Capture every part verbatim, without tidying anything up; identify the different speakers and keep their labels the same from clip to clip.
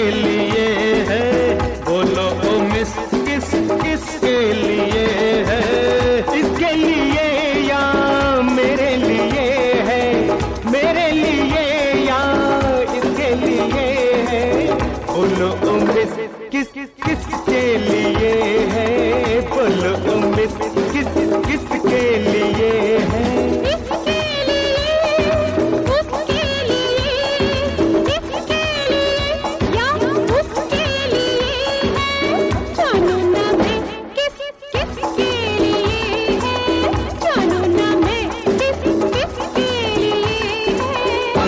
Speaker 1: लिए है? बोलो ओ मिस किस किस के लिए है? इसके लिए या मेरे लिए है? मेरे लिए या इसके लिए है? बोलो ओ मिस किस किस के लिए है? बोलो ओ मिस किस किस के लिए है?
Speaker 2: इसके लिए, उसके लिए, इसके लिए या उसके लिए है? जानो ना मैं किस किस के लिए है? जानो ना मैं किस किस के लिए है?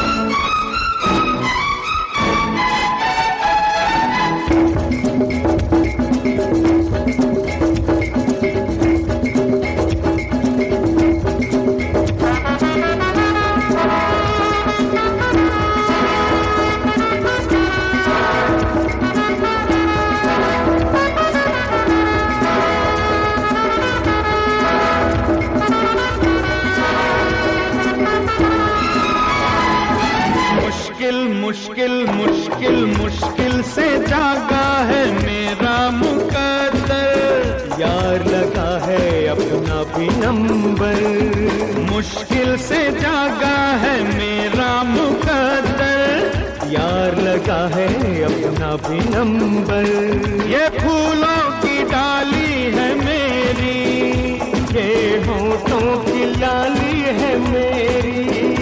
Speaker 1: मुश्किल मुश्किल मुश्किल से जागा है मेरा मुकद्दर, यार लगा है अपना भी नंबर। मुश्किल से जागा है मेरा मुकद्दर, यार लगा है अपना भी नंबर। ये फूलों की डाली है मेरी, ये होठों की लाली है मेरी।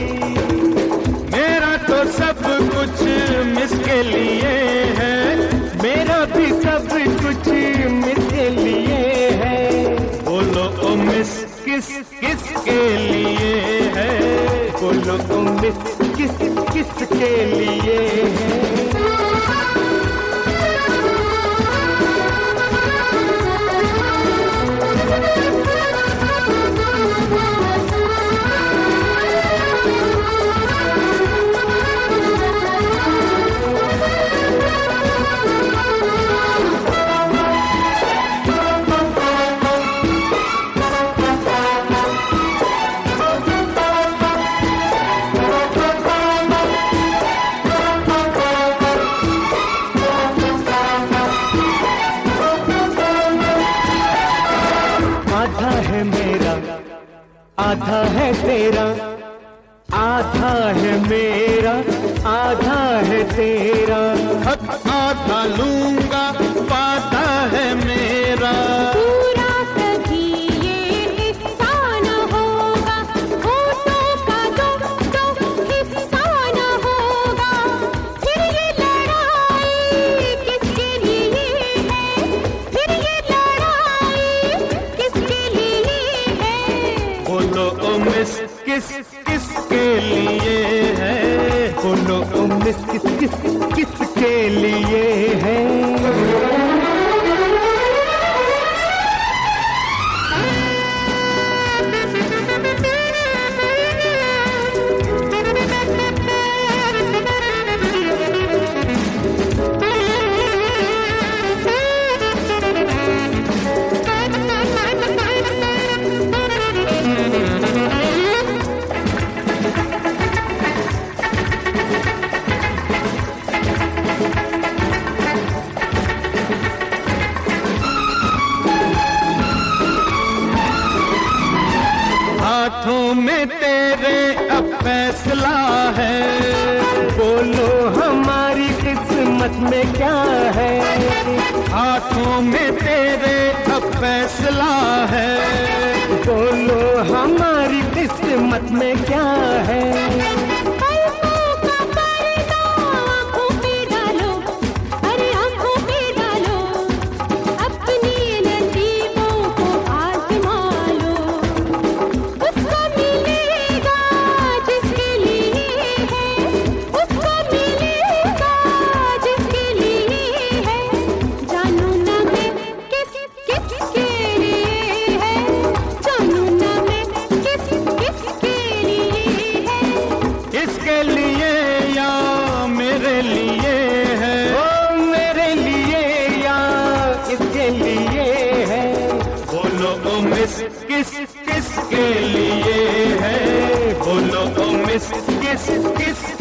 Speaker 1: तो सब कुछ मिस के लिए है, मेरा भी सब कुछ मिस के लिए है। बोलो ओ मिस किस किस के लिए है? बोलो ओ मिस किस किस के लिए है? आधा है मेरा, आधा है तेरा, आधा है मेरा, आधा है तेरा। हक आधा लूंगा, वादा है मेरा।
Speaker 2: पूरा कभी ये हिस्सा न होगा, होठों का दो दो हिस्सा न होगा। फिर ये लड़ाई किसके लिए है? फिर ये लड़ाई किसके लिए है?
Speaker 1: बोलो ओ मिस किस किस के लिए है? बोलो ओ मिस किस किस किस के लिए है? हाथों में तेरे अब फैसला है, बोलो हमारी किस्मत में क्या है? हाथों में तेरे अब फैसला है, बोलो हमारी किस्मत में क्या है? इसके लिए या मेरे लिए है? ओ मेरे लिए या इसके लिए है? बोलो ओ मिस किस किस के लिए है? बोलो ओ मिस किस किस